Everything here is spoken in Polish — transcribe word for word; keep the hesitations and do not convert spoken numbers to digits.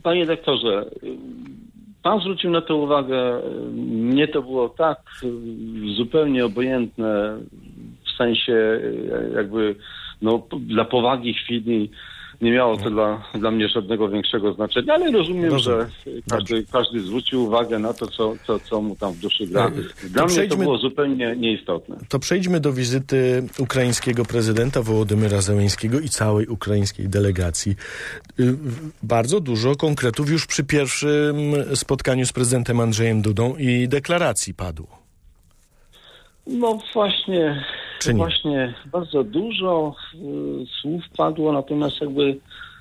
Panie doktorze, pan zwrócił na to uwagę. Mnie to było tak zupełnie obojętne w sensie jakby no, dla powagi chwili. Nie miało to dla, dla mnie żadnego większego znaczenia, ale rozumiem, Rozumiem. że każdy, każdy zwrócił uwagę na to, co, co, co mu tam w duszy gra. Dla To mnie przejdźmy- to było zupełnie nieistotne. To przejdźmy do wizyty ukraińskiego prezydenta Wołodymyra Zełenskiego i całej ukraińskiej delegacji. Y, Bardzo dużo konkretów już przy pierwszym spotkaniu z prezydentem Andrzejem Dudą i deklaracji padło. No właśnie, Czy nie? właśnie bardzo dużo y, słów padło, natomiast jakby